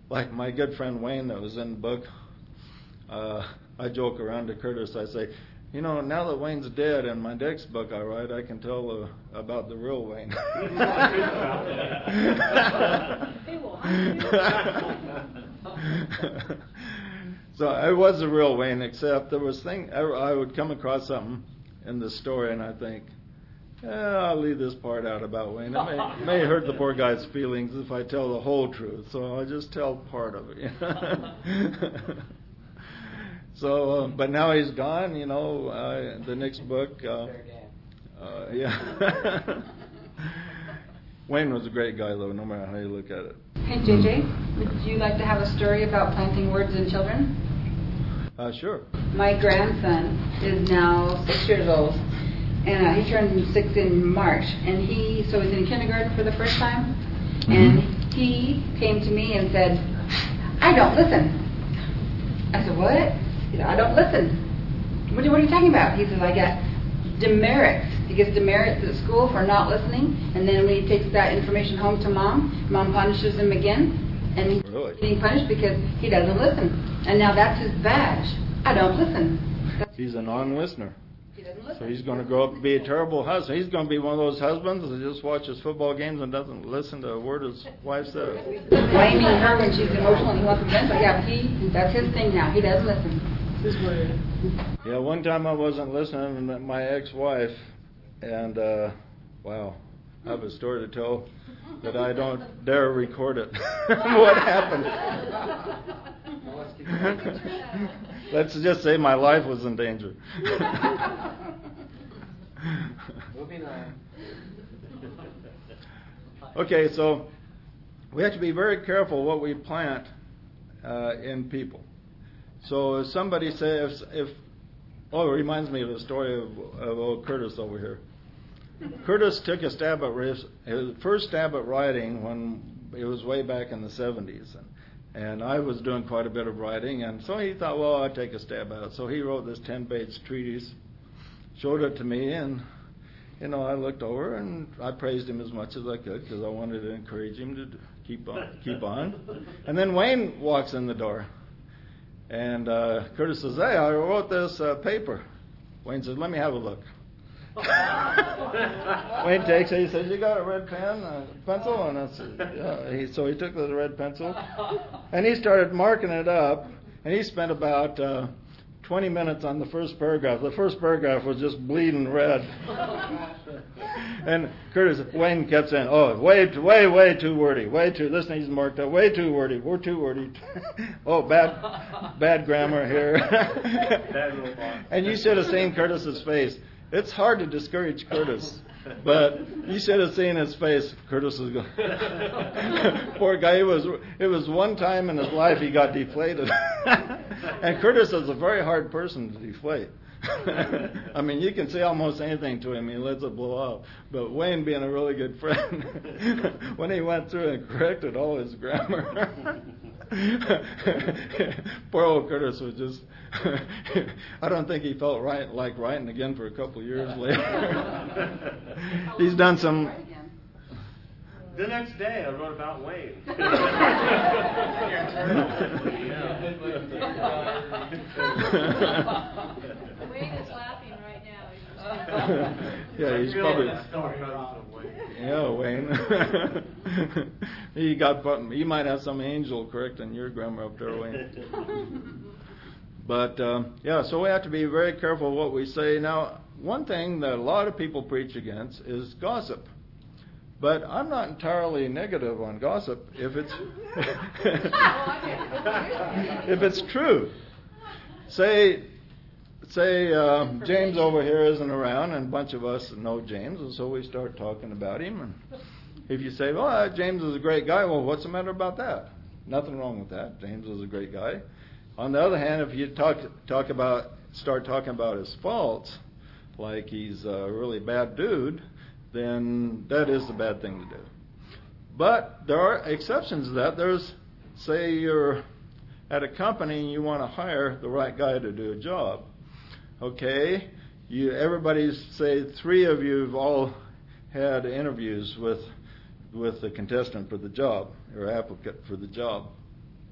like my good friend Wayne that was in the book, I joke around to Curtis. I say, now that Wayne's dead, in my next book I write, I can tell about the real Wayne. So I was a real Wayne, except there was I would come across something in the story, and I think, I'll leave this part out about Wayne. It may hurt the poor guy's feelings if I tell the whole truth, so I'll just tell part of it. So, but now he's gone. The next book. Yeah. Wayne was a great guy, though, no matter how you look at it. Hey, JJ, would you like to have a story about planting words in children? Sure. My grandson is now 6 years old, and he turned 6 in March, and he's in kindergarten for the first time, and he came to me and said, "I don't listen." I said, "What?" He said, "I don't listen." What are you talking about? He says, "I get demerits." He gets demerits at school for not listening, and then when he takes that information home to Mom punishes him again, and he's getting punished because he doesn't listen. And now that's his badge. I don't listen. He's a non-listener. He doesn't listen. So he's going to grow up and be a terrible husband. He's going to be one of those husbands that just watches football games and doesn't listen to a word his wife says. Blaming her when she's emotional and he wants to vent, but that's his thing now. He doesn't listen. Yeah, one time I wasn't listening, and my ex-wife, and wow, I have a story to tell that I don't dare record it. What happened? Let's just say my life was in danger. Moving on. Okay, so we have to be very careful what we plant in people. So if somebody says, it reminds me of the story of old Curtis over here. Curtis took a stab at his first stab at writing when it was way back in the 70s. And I was doing quite a bit of writing, and so he thought, well, I'd take a stab at it. So he wrote this 10-page treatise, showed it to me, and, I looked over, and I praised him as much as I could because I wanted to encourage him to keep on. And then Wayne walks in the door, and Curtis says, "Hey, I wrote this paper." Wayne says, "Let me have a look." Wayne takes it. He says, "You got a red pen, pencil?" And I said, "Yeah." So he took the red pencil, and he started marking it up. And he spent about 20 minutes on the first paragraph. The first paragraph was just bleeding red. And Wayne kept saying, "Oh, way too wordy. Way too. This needs marked up. Way too wordy. We're too wordy. Oh, bad grammar here." And you should have seen Curtis's face. It's hard to discourage Curtis, but you should have seen his face. Curtis was going, poor guy. It was one time in his life he got deflated. And Curtis is a very hard person to deflate. I mean, you can say almost anything to him, he lets it blow out. But Wayne, being a really good friend, when he went through and corrected all his grammar, poor old Curtis was just, I don't think he felt like writing again for a couple of years later. He's done some... The next day, I wrote about Wayne. Wayne is laughing right now. Yeah, he's probably... Yeah, Wayne. You might have some angel correcting your grammar up there, Wayne. But, so we have to be very careful what we say. Now, one thing that a lot of people preach against is gossip. But I'm not entirely negative on gossip if it's true. Say James over here isn't around, and a bunch of us know James, and so we start talking about him. And if you say, "Well, James is a great guy," well, what's the matter about that? Nothing wrong with that. James is a great guy. On the other hand, if you start talking about his faults, like he's a really bad dude, then that is the bad thing to do. But there are exceptions to that. Say you're at a company and you want to hire the right guy to do a job. Okay, say 3 of you have all had interviews with the contestant for the job, or applicant for the job.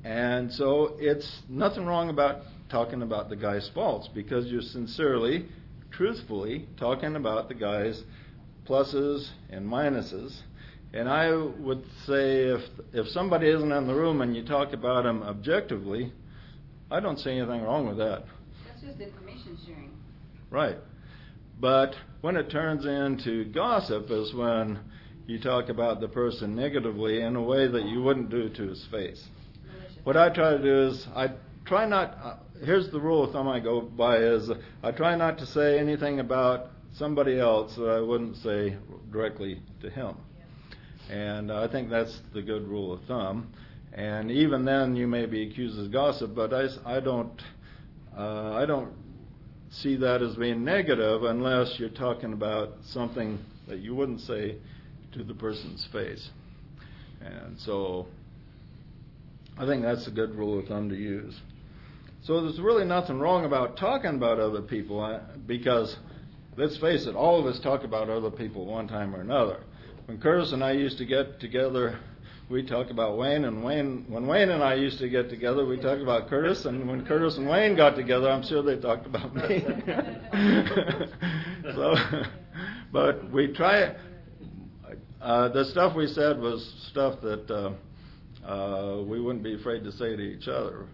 And so it's nothing wrong about talking about the guy's faults because you're sincerely, truthfully talking about the guy's pluses and minuses. And I would say if somebody isn't in the room and you talk about them objectively, I don't see anything wrong with that. That's just information sharing. Right. But when it turns into gossip is when you talk about the person negatively in a way that you wouldn't do to his face. What I try to do is I try not, here's the rule of thumb I go by is I try not to say anything about somebody else that I wouldn't say directly to him. And I think that's the good rule of thumb. And even then you may be accused of gossip, but I don't see that as being negative unless you're talking about something that you wouldn't say to the person's face. And so I think that's a good rule of thumb to use. So there's really nothing wrong about talking about other people because, let's face it, all of us talk about other people one time or another. When Curtis and I used to get together, we talk about Wayne, and when Wayne and I used to get together, we talked about Curtis, and when Curtis and Wayne got together, I'm sure they talked about me. But we try. The stuff we said was stuff that we wouldn't be afraid to say to each other.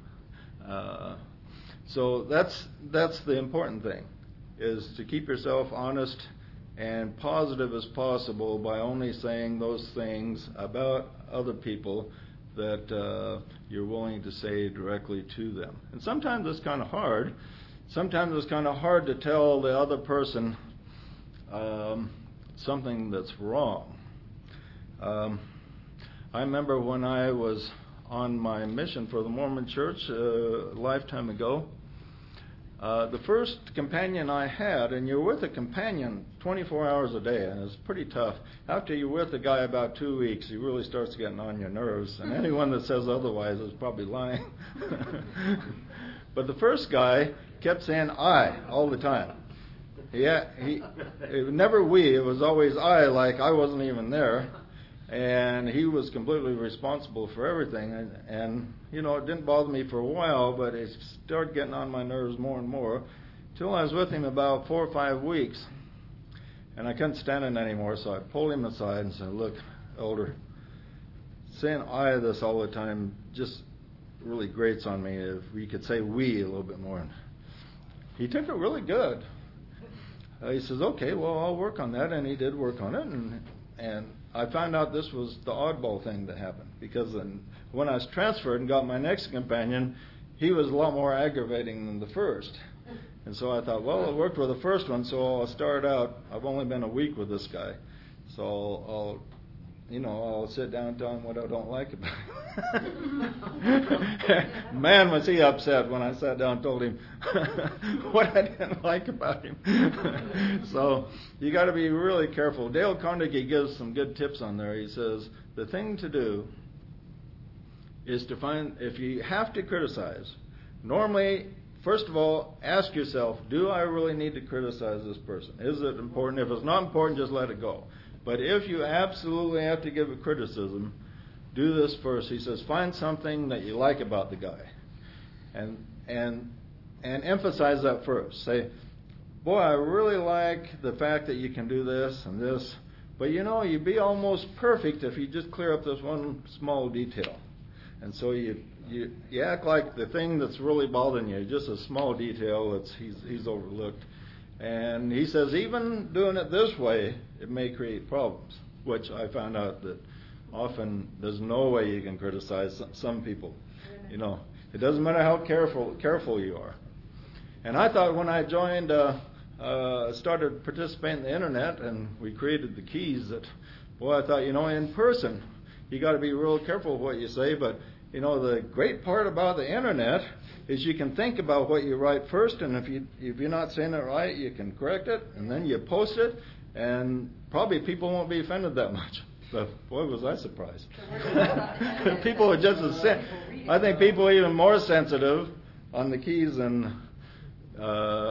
So that's the important thing, is to keep yourself honest and positive as possible by only saying those things about other people that you're willing to say directly to them. And sometimes it's kind of hard. Sometimes it's kind of hard to tell the other person something that's wrong. I remember when I was on my mission for the Mormon Church a lifetime ago, the first companion I had, and you're with a companion 24 hours a day, and it's pretty tough. After you're with a guy about 2 weeks, he really starts getting on your nerves, and anyone that says otherwise is probably lying. But the first guy kept saying I all the time. It was never we, it was always I, like I wasn't even there. And he was completely responsible for everything. And you know, it didn't bother me for a while, but it started getting on my nerves more and more, till I was with him about 4 or 5 weeks. And I couldn't stand it anymore, so I pulled him aside and said, look, Elder, saying I this all the time just really grates on me. If we could say we a little bit more. And he took it really good. He says, okay, well, I'll work on that. And he did work on it. And I found out this was the oddball thing that happened, because when I was transferred and got my next companion, he was a lot more aggravating than the first. And so I thought, well, it worked with the first one, so I'll start out. I've only been a week with this guy, so I'll sit down and tell him what I don't like about him. Man, was he upset when I sat down and told him what I didn't like about him. So you got to be really careful. Dale Carnegie gives some good tips on there. He says the thing to do is to find, if you have to criticize, normally, first of all, ask yourself, do I really need to criticize this person? Is it important? If it's not important, just let it go. But if you absolutely have to give a criticism, do this first. He says, find something that you like about the guy, and emphasize that first. Say, boy, I really like the fact that you can do this and this, but you'd be almost perfect if you just clear up this one small detail. And so you act like the thing that's really bothering you, just a small detail that he's overlooked. And he says, even doing it this way, it may create problems, which I found out that often there's no way you can criticize some people. It doesn't matter how careful you are. And I thought when I joined, started participating in the internet, and we created the keys, that, boy, I thought, in person, you got to be real careful what you say. But, the great part about the internet is you can think about what you write first, and if you're not saying it right, you can correct it, and then you post it, and probably people won't be offended that much. But boy, was I surprised. People are just I think people are even more sensitive on the keys than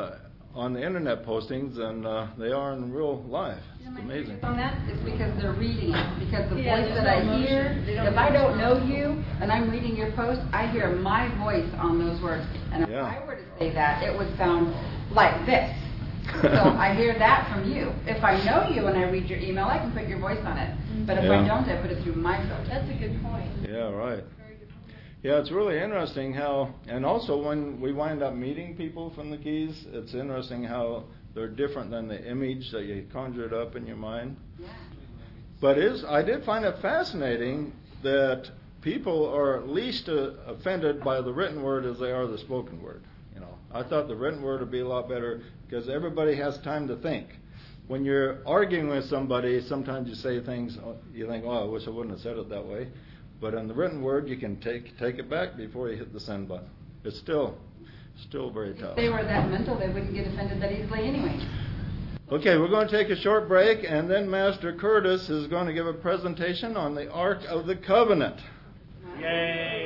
on the internet postings than they are in real life. You know, It's my amazing. theory on that is because they're reading it. Because the Yeah, voice there's that no I hear, emotion. They don't if I have don't know emotion. you and I'm reading your post, I hear my voice on those words. And if Yeah. I were to say that, it would sound like this. So I hear that from you. If I know you and I read your email, I can put your voice on it. But if I Yeah. don't, I put it through my filter. That's a good point. Yeah, right. Very good point. Yeah, it's really interesting how, and also when we wind up meeting people from the Keys, it's interesting how they're different than the image that you conjured up in your mind. Yeah. But I did find it fascinating that people are at least offended by the written word as they are the spoken word. You know, I thought the written word would be a lot better because everybody has time to think. When you're arguing with somebody, sometimes you say things you think, "Oh, I wish I wouldn't have said it that way." But in the written word, you can take it back before you hit the send button. It's still very tough. If they were that mental, they wouldn't get offended that easily anyway. Okay, we're going to take a short break, and then Master Curtis is going to give a presentation on the Ark of the Covenant. Yay!